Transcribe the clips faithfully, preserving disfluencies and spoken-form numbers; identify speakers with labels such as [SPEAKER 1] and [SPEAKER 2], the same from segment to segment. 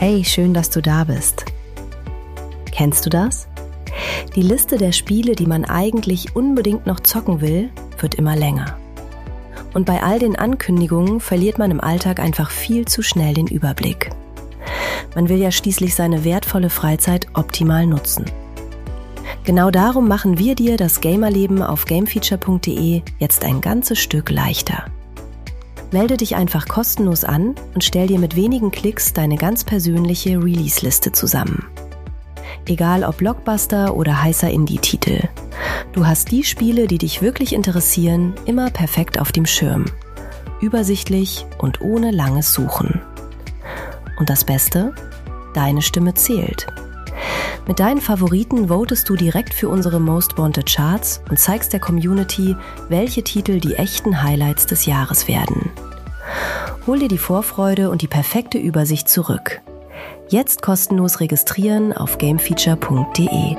[SPEAKER 1] Hey, schön, dass du da bist. Kennst du das? Die Liste der Spiele, die man eigentlich unbedingt noch zocken will, wird immer länger. Und bei all den Ankündigungen verliert man im Alltag einfach viel zu schnell den Überblick. Man will ja schließlich seine wertvolle Freizeit optimal nutzen. Genau darum machen wir dir das Gamerleben auf gamefeature punkt de jetzt ein ganzes Stück leichter. Melde dich einfach kostenlos an und stell dir mit wenigen Klicks deine ganz persönliche Release-Liste zusammen. Egal ob Blockbuster oder heißer Indie-Titel. Du hast die Spiele, die dich wirklich interessieren, immer perfekt auf dem Schirm. Übersichtlich und ohne langes Suchen. Und das Beste? Deine Stimme zählt. Mit deinen Favoriten votest du direkt für unsere Most Wanted Charts und zeigst der Community, welche Titel die echten Highlights des Jahres werden. Hol dir die Vorfreude und die perfekte Übersicht zurück. Jetzt kostenlos registrieren auf gamefeature punkt de.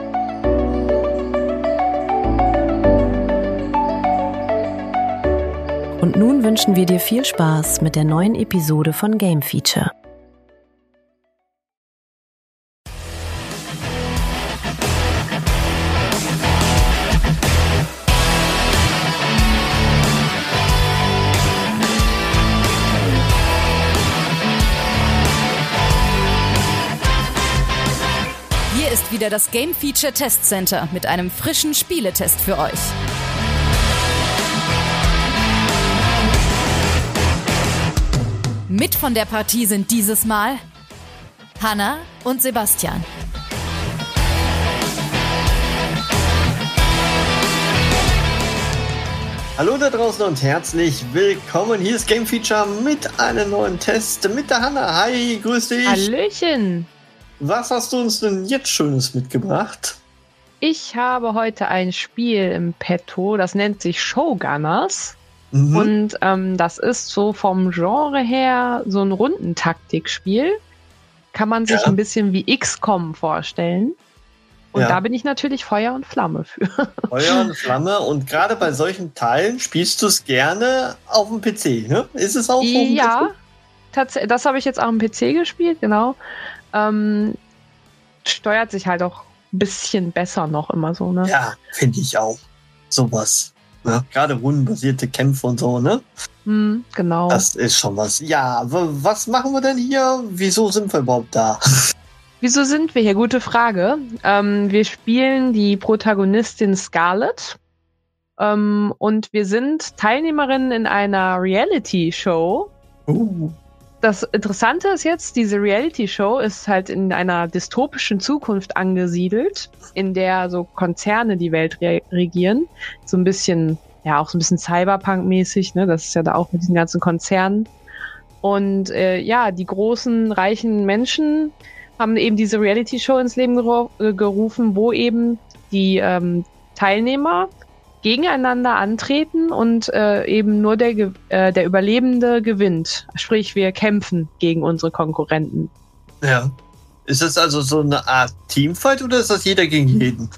[SPEAKER 1] Und nun wünschen wir dir viel Spaß mit der neuen Episode von Game Feature.
[SPEAKER 2] Hier ist wieder das Game Feature Test Center mit einem frischen Spieletest für euch. Mit von der Partie sind dieses Mal Hanna und Sebastian.
[SPEAKER 3] Hallo da draußen und herzlich willkommen. Hier ist Game Feature mit einem neuen Test mit der Hanna. Hi, grüß dich.
[SPEAKER 4] Hallöchen.
[SPEAKER 3] Was hast du uns denn jetzt Schönes mitgebracht?
[SPEAKER 4] Ich habe heute ein Spiel im Petto, das nennt sich Showgunners. Mhm. Und ähm, das ist so vom Genre her so ein Rundentaktikspiel. Kann man sich ja. ein bisschen wie X COM vorstellen. Und ja. da bin ich natürlich Feuer und Flamme für.
[SPEAKER 3] Feuer und Flamme. Und gerade bei solchen Teilen spielst du es gerne auf dem P C, ne? Ist es auch auf dem
[SPEAKER 4] ja,
[SPEAKER 3] P C?
[SPEAKER 4] Tats- das habe ich jetzt auch am P C gespielt, genau. Ähm, steuert sich halt auch ein bisschen besser noch immer so, ne?
[SPEAKER 3] Ja, finde ich auch. Sowas. Ne? Gerade rundenbasierte Kämpfe und so, ne?
[SPEAKER 4] Hm, genau.
[SPEAKER 3] Das ist schon was. Ja, w- was machen wir denn hier? Wieso sind wir überhaupt da?
[SPEAKER 4] Wieso sind wir hier? Gute Frage. Ähm, wir spielen die Protagonistin Scarlett. Ähm, und wir sind Teilnehmerinnen in einer Reality-Show.
[SPEAKER 3] Uh.
[SPEAKER 4] Das Interessante ist jetzt, diese Reality-Show ist halt in einer dystopischen Zukunft angesiedelt, in der so Konzerne die Welt re- regieren. So ein bisschen, ja, auch so ein bisschen Cyberpunk-mäßig, ne? Das ist ja da auch mit diesen ganzen Konzernen. Und äh, ja, die großen, reichen Menschen haben eben diese Reality-Show ins Leben geru- äh, gerufen, wo eben die ähm, Teilnehmer gegeneinander antreten und äh, eben nur der, Ge- äh, der Überlebende gewinnt. Sprich, wir kämpfen gegen unsere Konkurrenten.
[SPEAKER 3] Ja. Ist das also so eine Art Teamfight oder ist das jeder gegen jeden?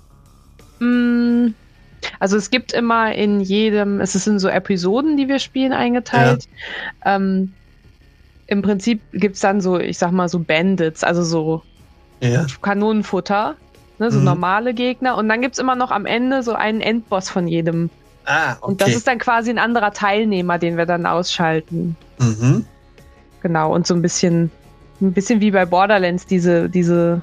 [SPEAKER 4] Mm, also es gibt immer in jedem, es ist in so Episoden, die wir spielen, eingeteilt. Ja. Ähm, Im Prinzip gibt's dann so, ich sag mal so Bandits, also so
[SPEAKER 3] ja.
[SPEAKER 4] Kanonenfutter. Ne, so mhm. normale Gegner. Und dann gibt's immer noch am Ende so einen Endboss von jedem.
[SPEAKER 3] Ah, okay.
[SPEAKER 4] Und das ist dann quasi ein anderer Teilnehmer, den wir dann ausschalten.
[SPEAKER 3] Mhm.
[SPEAKER 4] Genau, und so ein bisschen, ein bisschen wie bei Borderlands, diese, diese,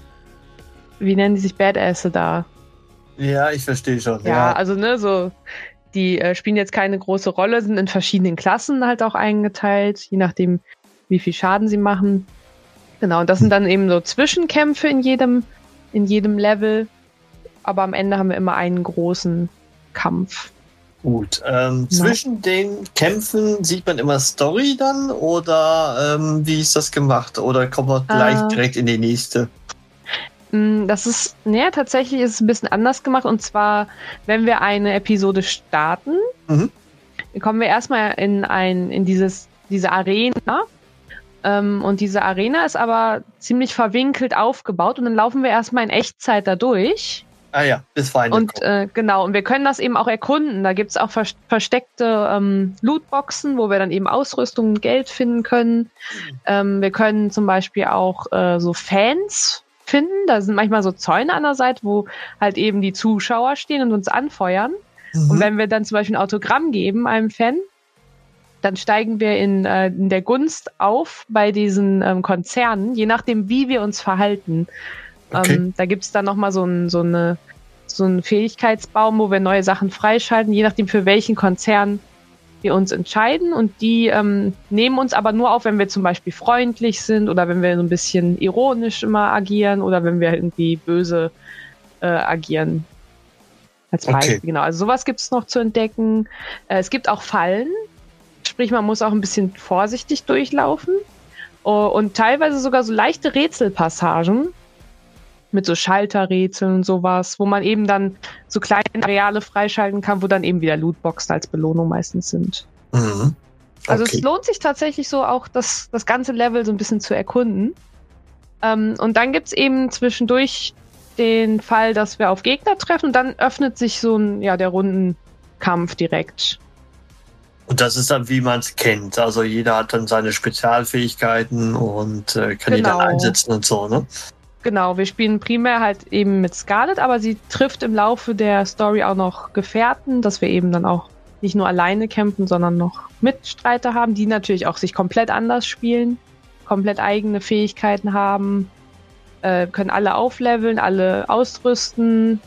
[SPEAKER 4] wie nennen die sich Badasse da?
[SPEAKER 3] Ja, ich verstehe schon.
[SPEAKER 4] Ja, ja, also ne, so, die äh, spielen jetzt keine große Rolle, sind in verschiedenen Klassen halt auch eingeteilt, je nachdem, wie viel Schaden sie machen. Genau, und das sind dann eben so Zwischenkämpfe in jedem in jedem Level, aber am Ende haben wir immer einen großen Kampf.
[SPEAKER 3] Gut, ähm, zwischen ja. den Kämpfen sieht man immer Story dann oder ähm, wie ist das gemacht? Oder kommt man gleich äh, direkt in die nächste?
[SPEAKER 4] Das ist, naja, tatsächlich ist es ein bisschen anders gemacht und zwar, wenn wir eine Episode starten, mhm. kommen wir erstmal in ein, in dieses, diese Arena. Ähm, und diese Arena ist aber ziemlich verwinkelt aufgebaut und dann laufen wir erstmal in Echtzeit da durch.
[SPEAKER 3] Ah ja, bis Feinde
[SPEAKER 4] Und äh, genau, und wir können das eben auch erkunden. Da gibt's auch vers- versteckte ähm, Lootboxen, wo wir dann eben Ausrüstung und Geld finden können. Mhm. Ähm, wir können zum Beispiel auch äh, so Fans finden. Da sind manchmal so Zäune an der Seite, wo halt eben die Zuschauer stehen und uns anfeuern. Mhm. Und wenn wir dann zum Beispiel ein Autogramm geben einem Fan, dann steigen wir in, äh, in der Gunst auf bei diesen ähm, Konzernen, je nachdem, wie wir uns verhalten. Okay. Ähm, da gibt's dann nochmal so, ein, so, eine, so einen Fähigkeitsbaum, wo wir neue Sachen freischalten, je nachdem, für welchen Konzern wir uns entscheiden. Und die ähm, nehmen uns aber nur auf, wenn wir zum Beispiel freundlich sind oder wenn wir so ein bisschen ironisch immer agieren oder wenn wir irgendwie böse äh, agieren. Als Beispiel, okay. Genau. Also sowas gibt's noch zu entdecken. Äh, es gibt auch Fallen. Sprich, man muss auch ein bisschen vorsichtig durchlaufen. Uh, und teilweise sogar so leichte Rätselpassagen mit so Schalterrätseln und sowas, wo man eben dann so kleine Areale freischalten kann, wo dann eben wieder Lootboxen als Belohnung meistens sind. Mhm. Okay. Also es lohnt sich tatsächlich so auch, das, das ganze Level so ein bisschen zu erkunden. Ähm, und dann gibt's eben zwischendurch den Fall, dass wir auf Gegner treffen und dann öffnet sich so ein, ja, der Rundenkampf direkt.
[SPEAKER 3] Und das ist dann, wie man es kennt. Also jeder hat dann seine Spezialfähigkeiten und äh, kann genau. die dann einsetzen und so, ne?
[SPEAKER 4] Genau, wir spielen primär halt eben mit Scarlet, aber sie trifft im Laufe der Story auch noch Gefährten, dass wir eben dann auch nicht nur alleine kämpfen, sondern noch Mitstreiter haben, die natürlich auch sich komplett anders spielen, komplett eigene Fähigkeiten haben, äh, können alle aufleveln, alle ausrüsten.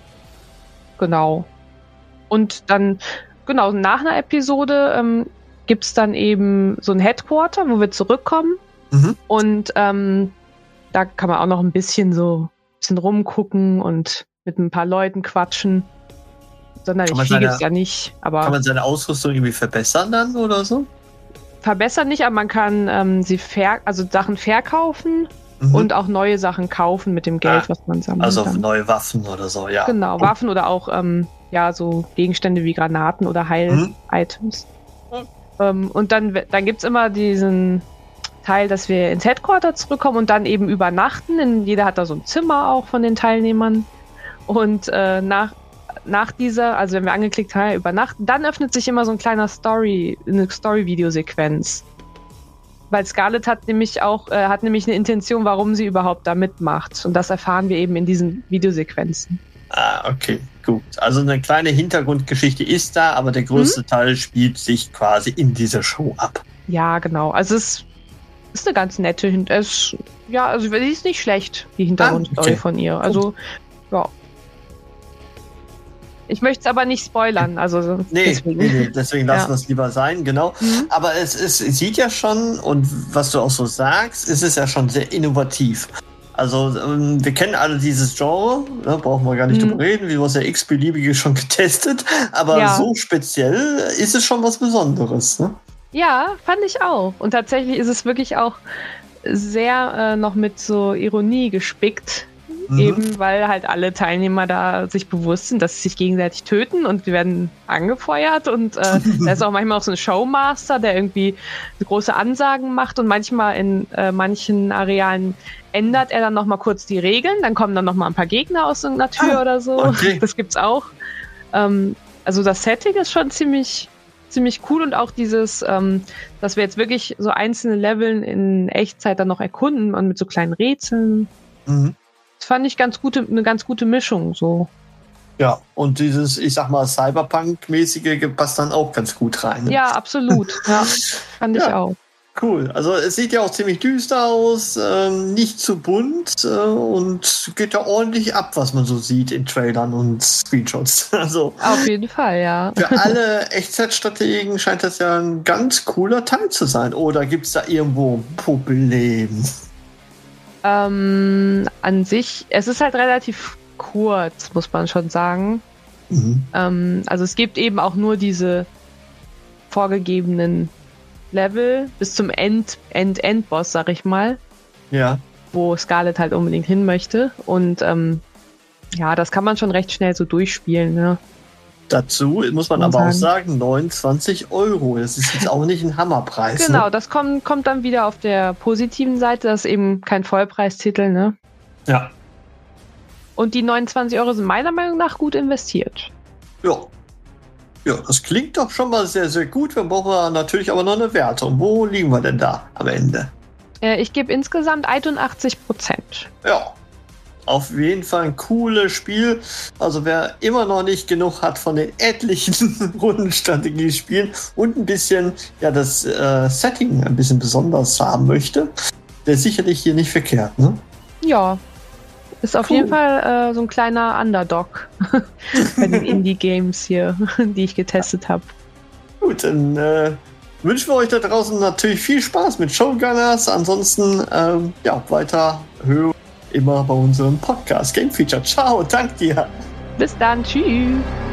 [SPEAKER 4] Genau. Und dann, genau, nach einer Episode ähm, gibt's dann eben so ein Headquarter, wo wir zurückkommen. Mhm. Und ähm, da kann man auch noch ein bisschen so ein bisschen rumgucken und mit ein paar Leuten quatschen. Sonderlich viel gibt's ja nicht. Aber
[SPEAKER 3] kann man seine Ausrüstung irgendwie verbessern dann oder so?
[SPEAKER 4] Verbessern nicht, aber man kann ähm, sie ver also Sachen verkaufen mhm. und auch neue Sachen kaufen mit dem Geld, ah, was man sammelt.
[SPEAKER 3] Also
[SPEAKER 4] dann.
[SPEAKER 3] neue Waffen oder so, ja.
[SPEAKER 4] Genau, Waffen oder auch ähm, ja so Gegenstände wie Granaten oder Heil-Items. Mhm. Ähm, und dann, dann gibt's immer diesen Teil, dass wir ins Headquarter zurückkommen und dann eben übernachten. Denn jeder hat da so ein Zimmer auch von den Teilnehmern. Und äh, nach, nach dieser, also wenn wir angeklickt haben, übernachten, dann öffnet sich immer so ein kleiner Story, eine Story-Videosequenz. Weil Scarlet hat nämlich auch, äh, hat nämlich eine Intention, warum sie überhaupt da mitmacht. Und das erfahren wir eben in diesen Videosequenzen.
[SPEAKER 3] Ah, okay, gut. Also eine kleine Hintergrundgeschichte ist da, aber der größte mhm. Teil spielt sich quasi in dieser Show ab.
[SPEAKER 4] Ja, genau. Also es ist eine ganz nette Hintergrund. Ja, also die ist nicht schlecht, die Hintergrundstory ah, okay. von ihr. Also, ja. Ich möchte es aber nicht spoilern. Also
[SPEAKER 3] nee, deswegen, nee, nee, deswegen lassen wir es lieber sein, genau. Mhm. Aber es, ist, es sieht ja schon, und was du auch so sagst, es ist ja schon sehr innovativ. Also ähm, wir kennen alle dieses Genre, ne, brauchen wir gar nicht mhm. drüber reden, wie was ja x-beliebige schon getestet, aber ja. so speziell ist es schon was Besonderes, ne?
[SPEAKER 4] Ja, fand ich auch. Und tatsächlich ist es wirklich auch sehr äh, noch mit so Ironie gespickt. Mhm. Eben weil halt alle Teilnehmer da sich bewusst sind, dass sie sich gegenseitig töten und wir werden angefeuert. Und äh, da ist auch manchmal auch so ein Showmaster, der irgendwie große Ansagen macht. Und manchmal in äh, manchen Arealen ändert er dann nochmal kurz die Regeln. Dann kommen dann nochmal ein paar Gegner aus irgendeiner Tür ah, oder so. Okay. Das gibt's auch. Ähm, also das Setting ist schon ziemlich... ziemlich cool und auch dieses, ähm, dass wir jetzt wirklich so einzelne Leveln in Echtzeit dann noch erkunden und mit so kleinen Rätseln. Mhm. Das fand ich ganz gute, eine ganz gute Mischung, so.
[SPEAKER 3] Ja, und dieses, ich sag mal, Cyberpunk-mäßige passt dann auch ganz gut rein. Ne?
[SPEAKER 4] Ja, absolut. Ja, fand ich ja. auch.
[SPEAKER 3] Cool. Also es sieht ja auch ziemlich düster aus, ähm, nicht zu bunt äh, und geht ja ordentlich ab, was man so sieht in Trailern und Screenshots. Also
[SPEAKER 4] auf jeden Fall, ja.
[SPEAKER 3] Für alle Echtzeitstrategen scheint das ja ein ganz cooler Teil zu sein. Oder gibt es da irgendwo ein Problem?
[SPEAKER 4] Ähm, an sich, es ist halt relativ kurz, muss man schon sagen. Mhm. Ähm, also es gibt eben auch nur diese vorgegebenen Level bis zum End, End, Endboss, sag ich mal.
[SPEAKER 3] Ja.
[SPEAKER 4] Wo Scarlet halt unbedingt hin möchte. Und ähm, ja, das kann man schon recht schnell so durchspielen, ne?
[SPEAKER 3] Dazu muss man aber sagen. auch sagen, neunundzwanzig Euro. Das ist jetzt auch nicht ein Hammerpreis.
[SPEAKER 4] Genau,
[SPEAKER 3] ne?
[SPEAKER 4] das kommt, kommt dann wieder auf der positiven Seite. Das ist eben kein Vollpreistitel, ne?
[SPEAKER 3] Ja.
[SPEAKER 4] Und die neunundzwanzig Euro sind meiner Meinung nach gut investiert.
[SPEAKER 3] Ja. Ja, das klingt doch schon mal sehr, sehr gut. Wir brauchen natürlich aber noch eine Wertung. Wo liegen wir denn da am Ende?
[SPEAKER 4] Äh, ich gebe insgesamt einundachtzig Prozent.
[SPEAKER 3] Ja. Auf jeden Fall ein cooles Spiel. Also wer immer noch nicht genug hat von den etlichen Rundenstrategiespielen und ein bisschen ja das äh, Setting ein bisschen besonders haben möchte, der ist sicherlich hier nicht verkehrt, ne?
[SPEAKER 4] Ja, ist auf cool. jeden Fall äh, so ein kleiner Underdog bei den Indie-Games hier, die ich getestet habe.
[SPEAKER 3] Gut, dann äh, wünschen wir euch da draußen natürlich viel Spaß mit Showgunners. Ansonsten ähm, ja, weiter hören immer bei unserem Podcast Game Feature. Ciao, dank dir.
[SPEAKER 4] Bis dann, tschüss.